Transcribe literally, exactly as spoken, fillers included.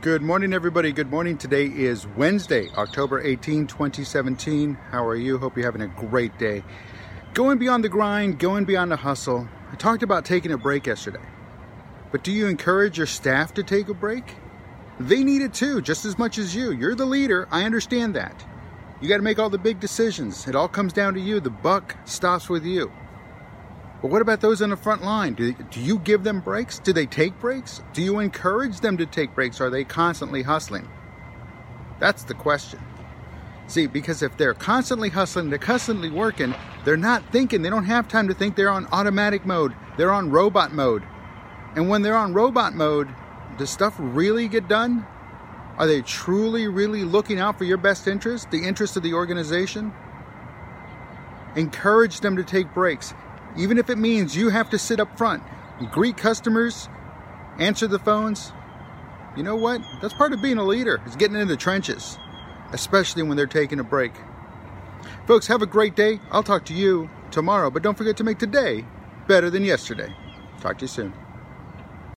Good morning, everybody. Good morning. Today is Wednesday, October eighteenth, twenty seventeen. How are you? Hope you're having a great day. Going beyond the grind, going beyond the hustle. I talked about taking a break yesterday. But do you encourage your staff to take a break? They need it too, just as much as you. You're the leader. I understand that. You got to make all the big decisions. It all comes down to you. The buck stops with you. But what about those on the front line? Do, do you give them breaks? Do they take breaks? Do you encourage them to take breaks? Or are they constantly hustling? That's the question. See, because if they're constantly hustling, they're constantly working, they're not thinking. They don't have time to think. They're on automatic mode. They're on robot mode. And when they're on robot mode, does stuff really get done? Are they truly, really looking out for your best interest, the interest of the organization? Encourage them to take breaks. Even if it means you have to sit up front, greet customers, answer the phones. You know what? That's part of being a leader, is getting into the trenches, especially when they're taking a break. Folks, have a great day. I'll talk to you tomorrow, but don't forget to make today better than yesterday. Talk to you soon.